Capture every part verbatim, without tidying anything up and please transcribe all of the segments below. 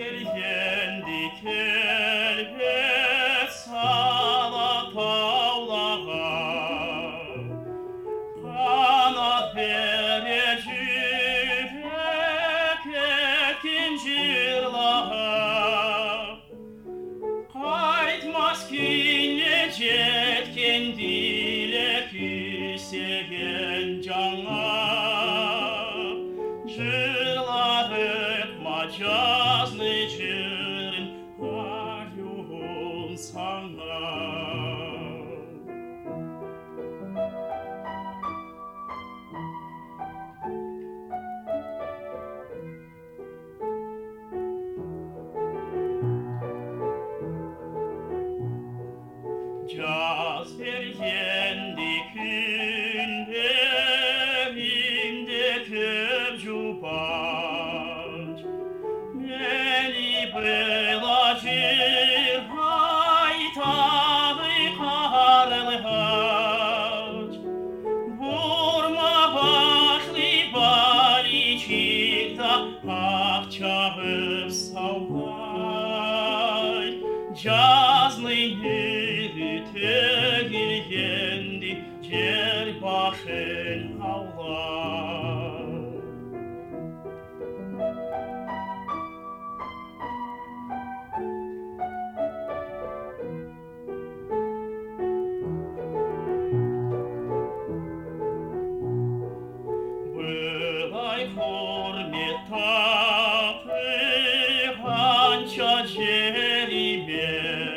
vergendik elbet sala tavlağa, kanat verecek ekin cırlağa. Kaytmaz ki cetken dile küsegen cana, cırlarık macazlı cırın var yuhun sana. Caz vergendi günde evinde tövcubac, beni bılacır haytalı karlı hac. Vurma başlı balicikta akçağıp savvay, cazlı tegirgendi cer başın havlar. Bılay hürmet tapı hança cerime,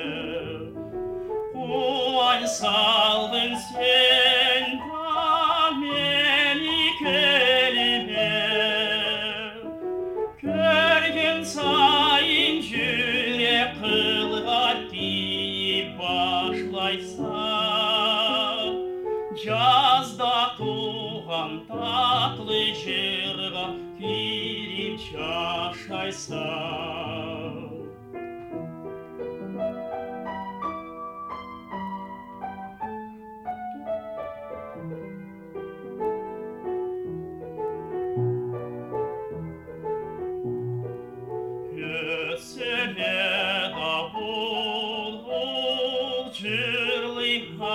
Ulan saldın sen da beni kelime, Körgün sayın jüre kılgat deyip başlaysa, Cazda tuğan tatlı jırga girip çaşaysa. Sene da bul bul cırlı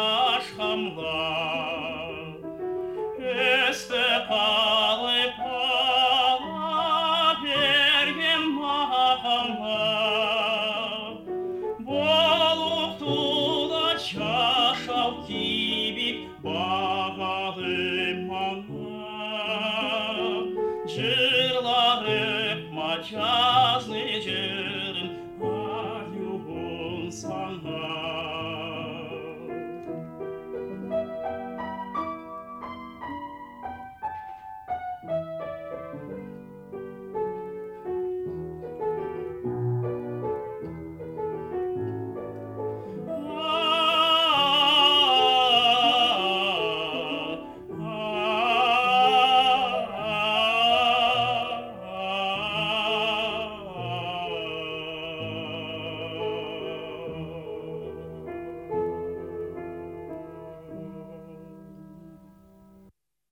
haşhamlar, Este kalı pala bergem mahamlar, Boluktu da çaşav gibi bağalım ana, Cırlarıp macazlı cırın var yuhun sana.